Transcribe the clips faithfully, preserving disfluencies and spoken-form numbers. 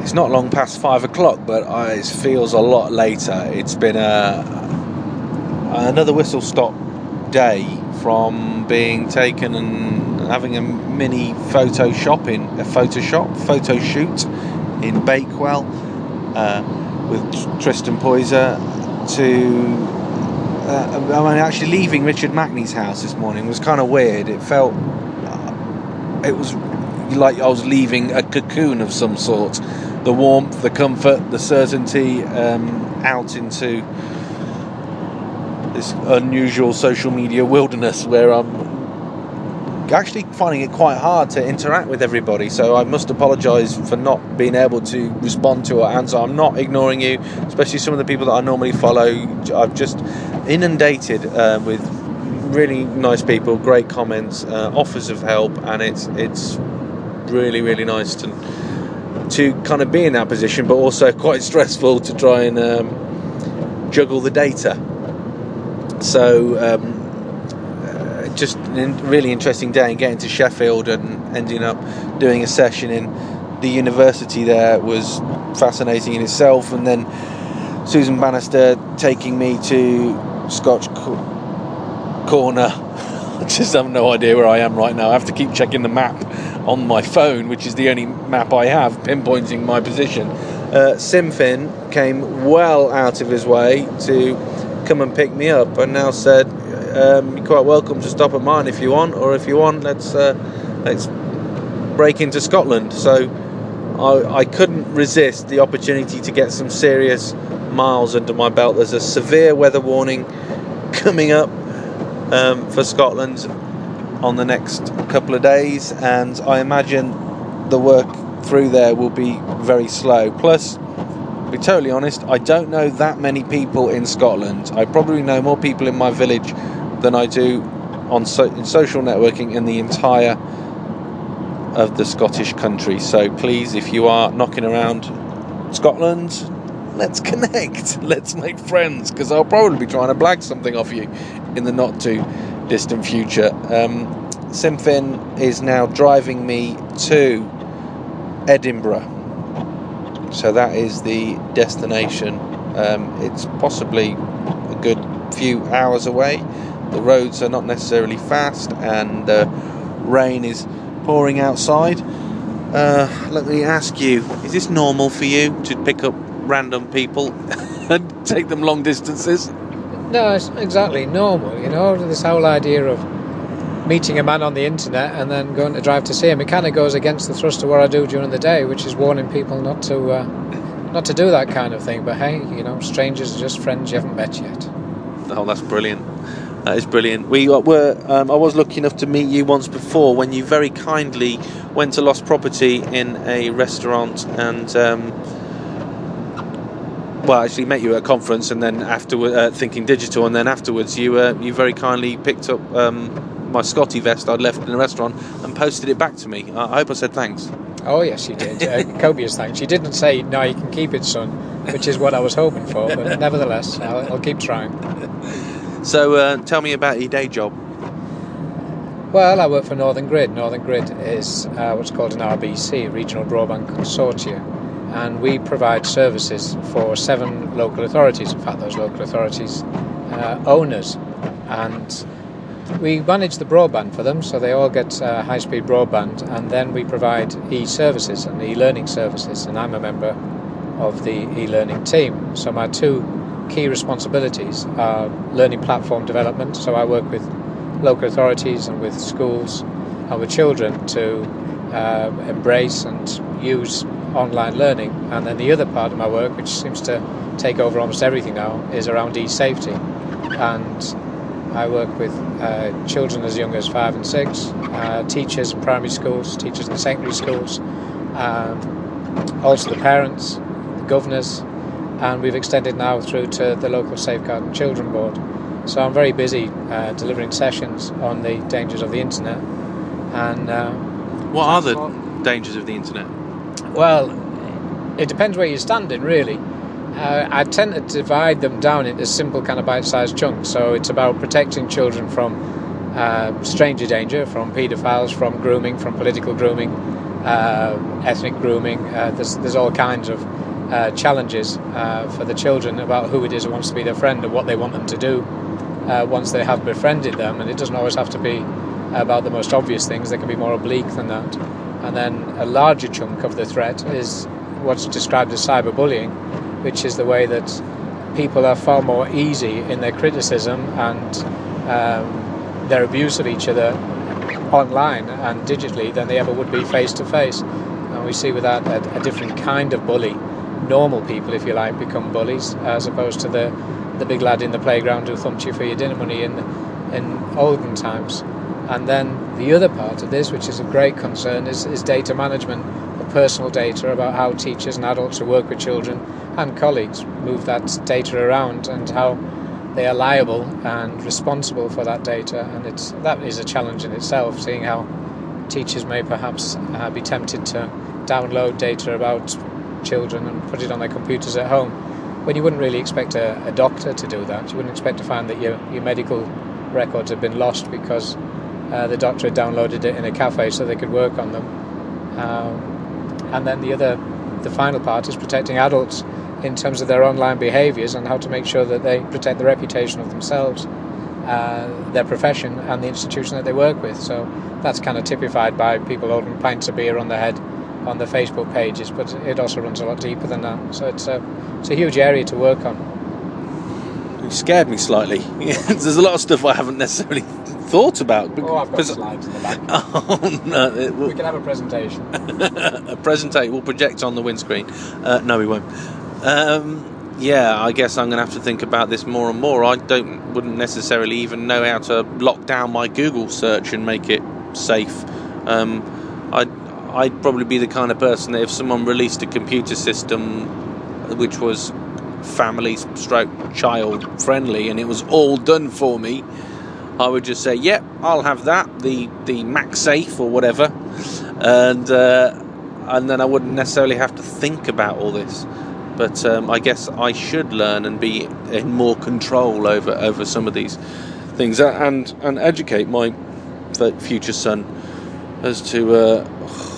it's not long past five o'clock, but I, it feels a lot later. It's been a another whistle stop day from being taken and having a mini photo shop in a Photoshop photo shoot in Bakewell uh, with Tristan Poyser to. Uh, I mean, actually leaving Richard Mackney's house this morning was kind of weird. It felt, uh, it was like I was leaving a cocoon of some sort. The warmth, the comfort, the certainty, um, out into this unusual social media wilderness where I'm actually finding it quite hard to interact with everybody. So I must apologise for not being able to respond to or answer. I'm not ignoring you, especially some of the people that I normally follow. I've just inundated uh, with really nice people, great comments, uh, offers of help, and it's it's really really nice to to kind of be in that position, but also quite stressful to try and um, juggle the data. So um, uh, just a really interesting day, and getting to Sheffield and ending up doing a session in the university there was fascinating in itself. And then Susan Bannister taking me to Scotch Co- Corner. I just have no idea where I am right now. I have to keep checking the map on my phone, which is the only map I have pinpointing my position. Uh, Simfin came well out of his way to come and pick me up, and now said um, you're quite welcome to stop at mine if you want, or if you want, let's uh, let's break into Scotland. So I, I couldn't resist the opportunity to get some serious miles under my belt. There's a severe weather warning coming up um, for Scotland on the next couple of days, and I imagine the work through there will be very slow. Plus, to be totally honest, I don't know that many people in Scotland. I probably know more people in my village than I do on so, in social networking in the entire of the Scottish country. So please, if you are knocking around Scotland, let's connect, let's make friends, because I'll probably be trying to blag something off you in the not too distant future. um, Simfin is now driving me to Edinburgh, so that is the destination. Um, it's possibly a good few hours away. The roads are not necessarily fast, and uh, rain is pouring outside. Uh, let me ask you, is this normal for you to pick up random people and take them long distances? No, it's exactly normal, you know, this whole idea of meeting a man on the internet and then going to drive to see him. It kind of goes against the thrust of what I do during the day, which is warning people not to uh, not to do that kind of thing. But hey, you know, strangers are just friends you haven't met yet. Oh, that's brilliant. That is brilliant. We were. Um, I was lucky enough to meet you once before when you very kindly went to Lost Property in a restaurant, and um, well, actually met you at a conference, and then afterward, uh, Thinking Digital, and then afterwards, you uh, you very kindly picked up um, my Scotty vest I'd left in a restaurant and posted it back to me. I, I hope I said thanks. Oh yes, you did. Uh, copious thanks. You didn't say no, you can keep it, son, which is what I was hoping for, but nevertheless, I'll, I'll keep trying. So, uh, tell me about your day job. Well, I work for Northern Grid. Northern Grid is uh, what's called an R B C, Regional Broadband Consortia, and we provide services for seven local authorities. In fact, those local authorities uh, owners, and we manage the broadband for them, so they all get uh, high-speed broadband, and then we provide e-services and e-learning services, and I'm a member of the e-learning team. So my two key responsibilities are learning platform development, so I work with local authorities and with schools and with children to uh, embrace and use online learning, and then the other part of my work, which seems to take over almost everything now, is around e-safety, and I work with uh, children as young as five and six, uh, teachers in primary schools, teachers in secondary schools, um, also the parents, the governors, and we've extended now through to the local Safeguarding Children Board. So I'm very busy uh, delivering sessions on the dangers of the internet. And uh, what are the dangers of the internet? Well, it depends where you're standing, really. Uh, I tend to divide them down into simple kind of bite-sized chunks. So it's about protecting children from uh, stranger danger, from paedophiles, from grooming, from political grooming, uh, ethnic grooming. Uh, there's there's all kinds of uh, challenges uh, for the children about who it is who wants to be their friend and what they want them to do uh, once they have befriended them. And it doesn't always have to be about the most obvious things. They can be more oblique than that. And then a larger chunk of the threat is what's described as cyberbullying, which is the way that people are far more easy in their criticism and um, their abuse of each other online and digitally than they ever would be face to face. And we see with that a, a different kind of bully. Normal people, if you like, become bullies, as opposed to the, the big lad in the playground who thumped you for your dinner money in in olden times. And then the other part of this, which is a great concern, is, is data management of personal data about how teachers and adults who work with children and colleagues move that data around and how they are liable and responsible for that data. And it's that is a challenge in itself, seeing how teachers may perhaps uh, be tempted to download data about children and put it on their computers at home, when you wouldn't really expect a, a doctor to do that. You wouldn't expect to find that your, your medical records have been lost because uh, the doctor had downloaded it in a cafe so they could work on them. Um, and then the other, the final part is protecting adults in terms of their online behaviours and how to make sure that they protect the reputation of themselves, uh, their profession and the institution that they work with. So that's kind of typified by people holding pints of beer on their head on the Facebook pages, but it also runs a lot deeper than that. So it's a, it's a huge area to work on. You scared me slightly. There's a lot of stuff I haven't necessarily thought about. Oh, I've got slides in the back. Oh, no. It will... We can have a presentation. a presentation. We'll project on the windscreen. Uh, no, we won't. Um, yeah, I guess I'm going to have to think about this more and more. I don't, wouldn't necessarily even know how to lock down my Google search and make it safe. Um, I'd, I'd probably be the kind of person that if someone released a computer system which was family stroke child friendly and it was all done for me, I would just say, yep, yeah, I'll have that, the the MagSafe or whatever, and uh, and then I wouldn't necessarily have to think about all this. But um, I guess I should learn and be in more control over, over some of these things and and educate my future son as to uh,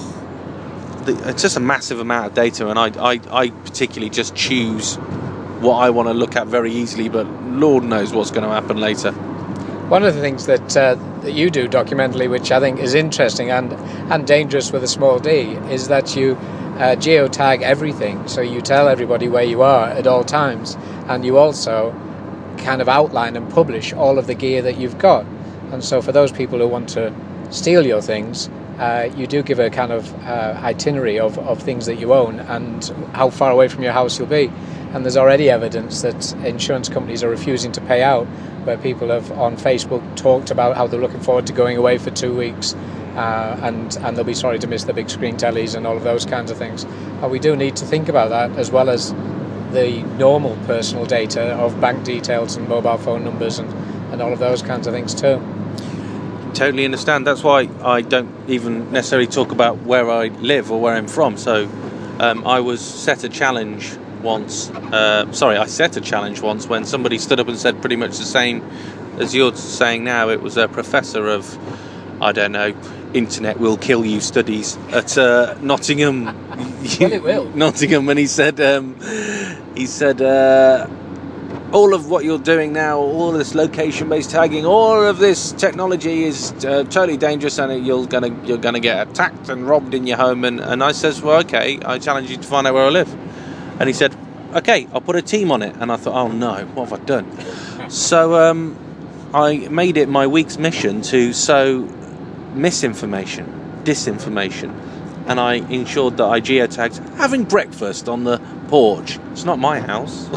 the, it's just a massive amount of data, and I, I, I particularly just choose what I want to look at very easily, but Lord knows what's going to happen later. One of the things that, uh, that you do documentally, which I think is interesting and, and dangerous with a small d, is that you uh, geotag everything. So you tell everybody where you are at all times, and you also kind of outline and publish all of the gear that you've got. And so for those people who want to steal your things, uh, you do give a kind of uh, itinerary of, of things that you own and how far away from your house you'll be. And there's already evidence that insurance companies are refusing to pay out, where people have on Facebook talked about how they're looking forward to going away for two weeks uh, and, and they'll be sorry to miss the big screen tellies and all of those kinds of things. And we do need to think about that, as well as the normal personal data of bank details and mobile phone numbers and, and all of those kinds of things too. Totally understand. That's why I don't even necessarily talk about where I live or where I'm from. So um, I was set a challenge once. Uh, sorry, I set a challenge once when somebody stood up and said pretty much the same as you're saying now. It was a professor of, I don't know, internet will kill you studies at uh, Nottingham. Well, it will. Nottingham, and he said, um, he said, uh, all of what you're doing now, all of this location-based tagging, all of this technology is uh, totally dangerous, and you're gonna you're gonna get attacked and robbed in your home. And, and I says, well, okay, I challenge you to find out where I live. And he said, okay, I'll put a team on it. And I thought, oh no, what have I done? So um, I made it my week's mission to sow misinformation, disinformation, and I ensured that I geotagged having breakfast on the porch. It's not my house.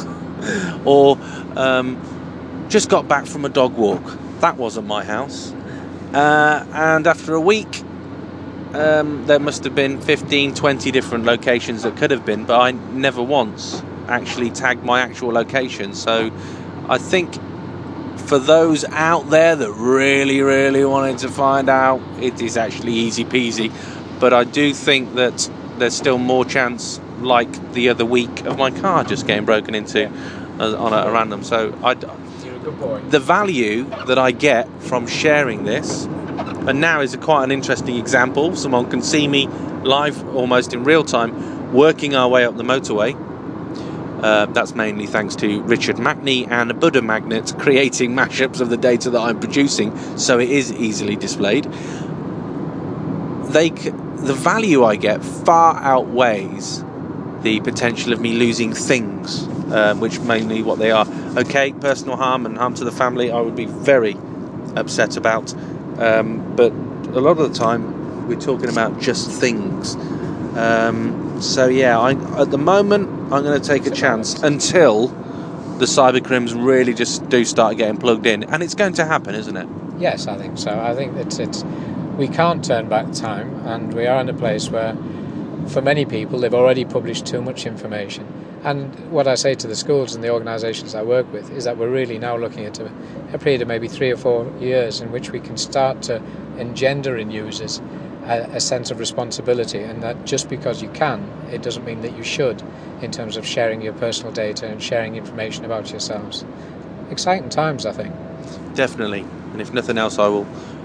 Or um, just got back from a dog walk. That wasn't my house. Uh, and after a week, um, there must have been fifteen, twenty different locations that could have been, but I never once actually tagged my actual location. So I think for those out there that really, really wanted to find out, it is actually easy peasy. But I do think that there's still more chance, like the other week, of my car just getting broken into uh, on a, a random. So I, You're a good boy. The value that I get from sharing this, and now is a quite an interesting example. Someone can see me live almost in real time, working our way up the motorway. Uh, that's mainly thanks to Richard Mackney and Buddha Magnet creating mashups of the data that I'm producing, so it is easily displayed. They, c- the value I get far outweighs the potential of me losing things, um, which mainly what they are. Okay, personal harm and harm to the family, I would be very upset about, um, but a lot of the time we're talking about just things. Um, so yeah, I, at the moment I'm going to take a chance until the cybercrims really just do start getting plugged in, and it's going to happen, isn't it? Yes, I think so. I think that it's we can't turn back time, and we are in a place where, for many people, they've already published too much information. And what I say to the schools and the organisations I work with is that we're really now looking at a, a period of maybe three or four years in which we can start to engender in users a, a sense of responsibility, and that just because you can, it doesn't mean that you should, in terms of sharing your personal data and sharing information about yourselves. Exciting times, I think. Definitely. And if nothing else, I will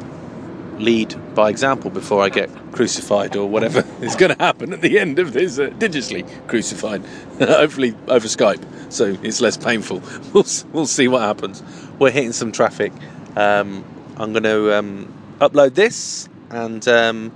lead by example before I get crucified or whatever is going to happen at the end of this, uh, digitally crucified, hopefully over Skype, so it's less painful. We'll we'll see what happens. We're hitting some traffic. Um, I'm going to um, upload this, and um,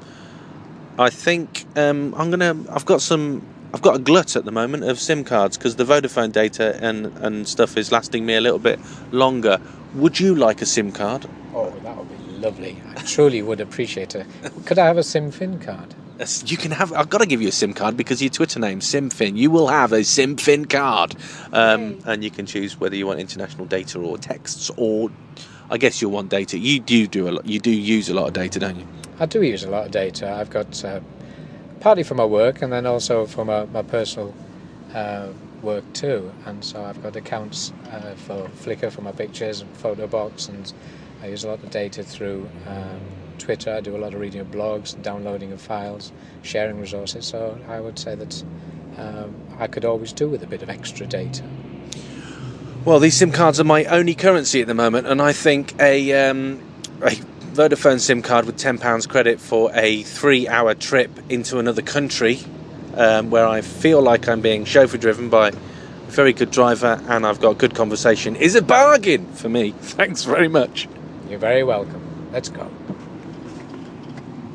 I think um, I'm going to. I've got some. I've got a glut at the moment of SIM cards because the Vodafone data and and stuff is lasting me a little bit longer. Would you like a SIM card? Oh, that would be lovely. I truly would appreciate it. Could I have a SimFin card? You can have. I've got to give you a SIM card because your Twitter name's SimFin. You will have a SimFin card, um, and you can choose whether you want international data or texts, or I guess you'll want data. You do do a lot. You do use a lot of data, don't you? I do use a lot of data. I've got uh, partly for my work, and then also for my, my personal uh, work too. And so I've got accounts uh, for Flickr for my pictures and Photobox, and I use a lot of data through um, Twitter. I do a lot of reading of blogs, downloading of files, sharing resources. So I would say that um, I could always do with a bit of extra data. Well, these SIM cards are my only currency at the moment, and I think a, um, a Vodafone SIM card with ten pounds credit for a three-hour trip into another country, um, where I feel like I'm being chauffeur-driven by a very good driver and I've got good conversation, is a bargain for me. Thanks very much. You're very welcome. Let's go.